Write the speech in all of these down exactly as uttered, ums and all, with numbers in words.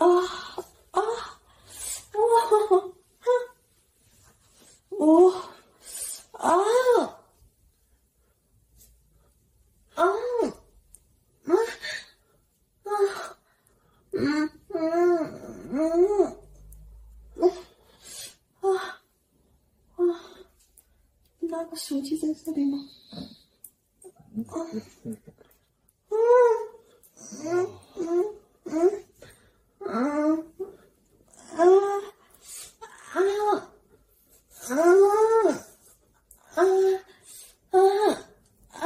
啊我啊啊啊啊嗯嗯嗯嗯啊啊！拿个手机在这里吗？嗯嗯嗯嗯嗯嗯啊啊啊啊啊啊！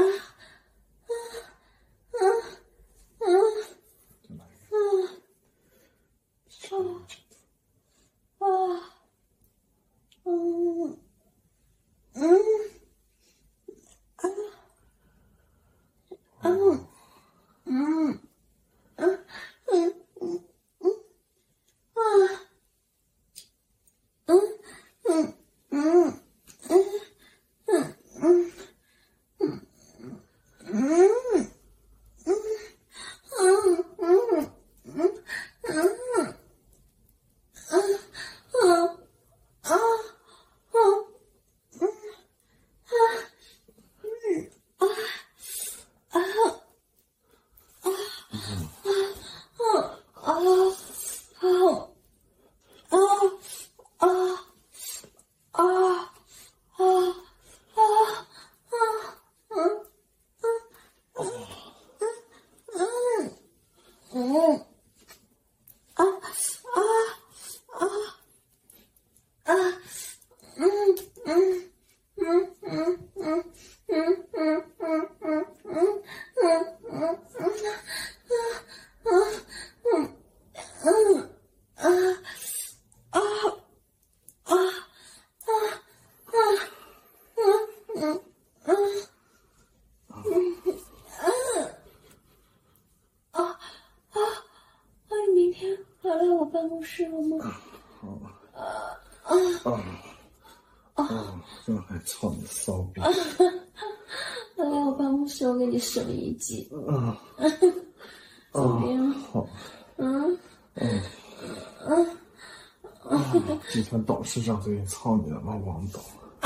办公室了吗？ 好。 啊啊啊啊！这还操你骚逼！ 来我办公室，我给你升一级。 啊怎么样？ 好。 嗯嗯嗯嗯。集团董事长最近操你了吗，王董？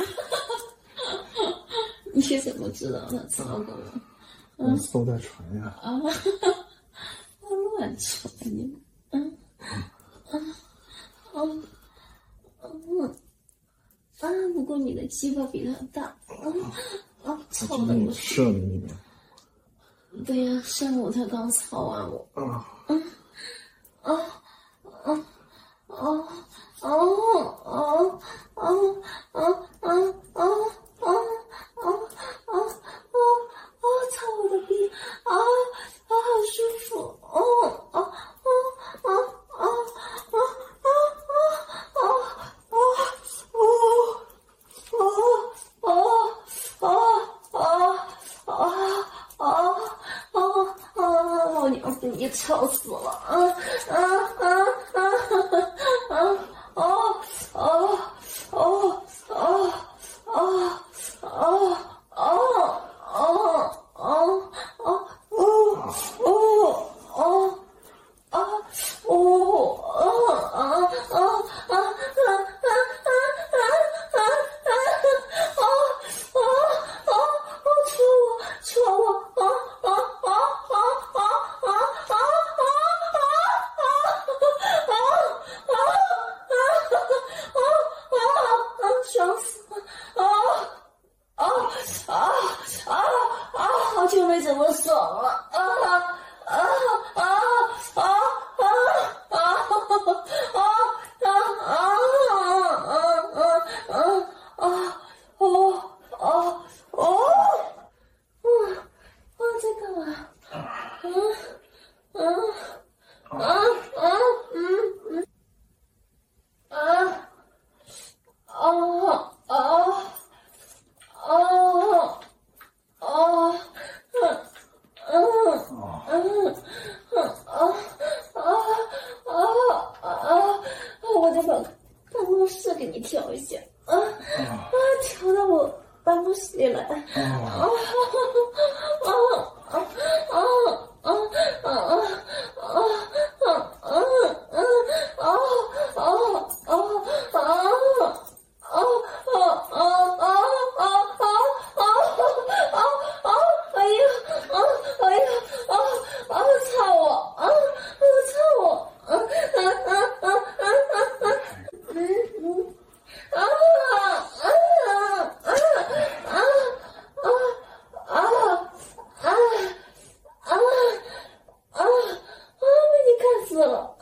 你是怎么知道他操的我？ 我搜在传呀。 啊！我乱传你。嗯嗯嗯嗯啊！不过你的鸡巴比他大。嗯啊！操的我射你里面。 对呀，上午他刚操完我。 啊嗯啊啊啊啊啊啊啊啊啊啊啊啊啊！操我的逼！啊啊，好舒服！哦啊啊啊啊啊啊啊啊啊啊啊啊啊啊！老娘被你操死了！啊啊啊啊啊啊啊啊啊啊啊啊！哦哦哦哦哦哦啊哦哦啊啊啊啊啊啊啊啊啊啊啊！戳我戳我啊啊啊啊啊啊啊啊！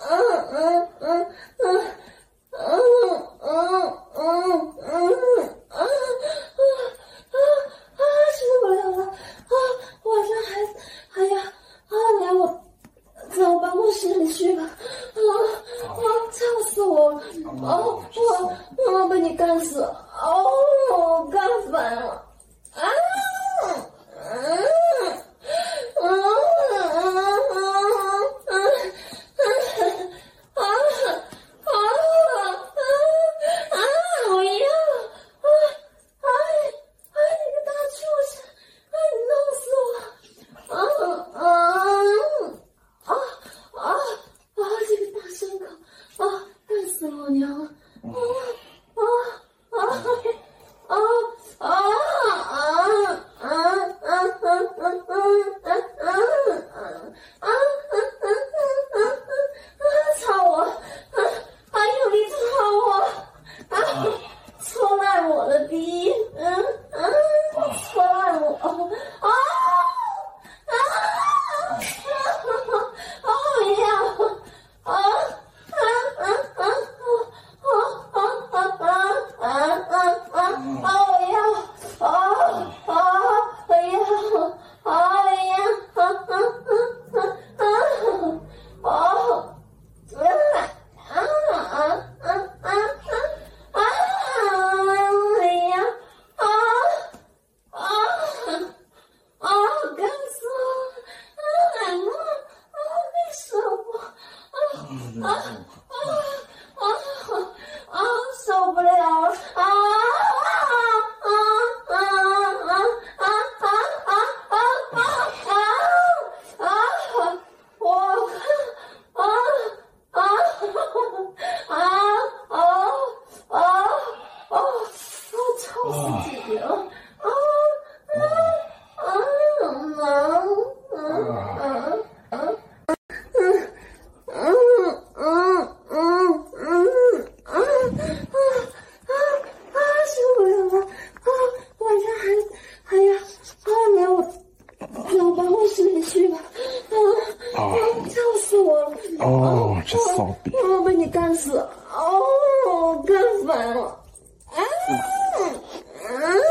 哦，这骚逼！ 我被你干死！哦，干烦了！啊！啊！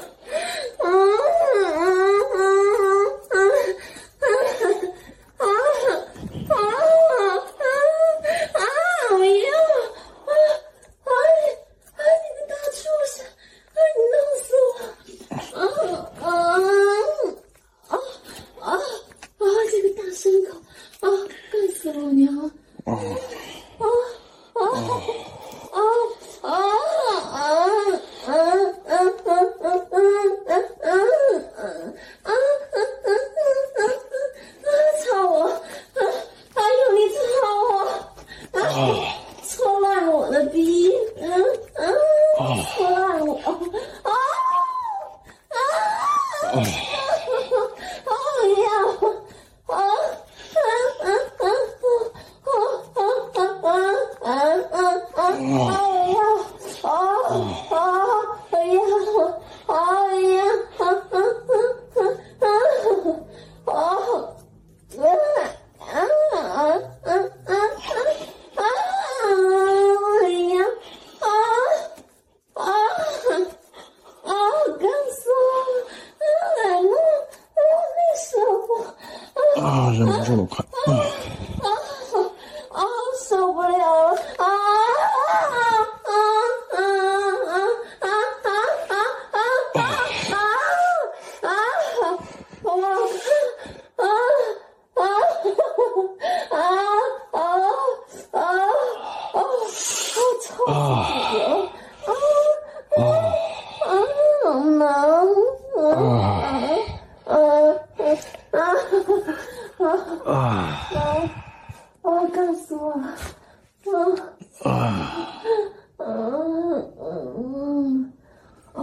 啊，忍不住了，快！啊啊啊！受不了了！啊啊啊啊啊啊啊啊啊啊！我啊啊啊啊啊啊！我操死了！啊啊啊！能啊啊啊啊！ 啊啊！干死我了！啊啊！ 嗯嗯啊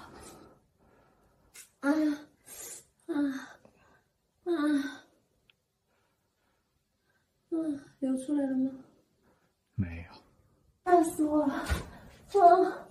啊啊啊！嗯，流出来了吗？ 没有。 干死我了！啊！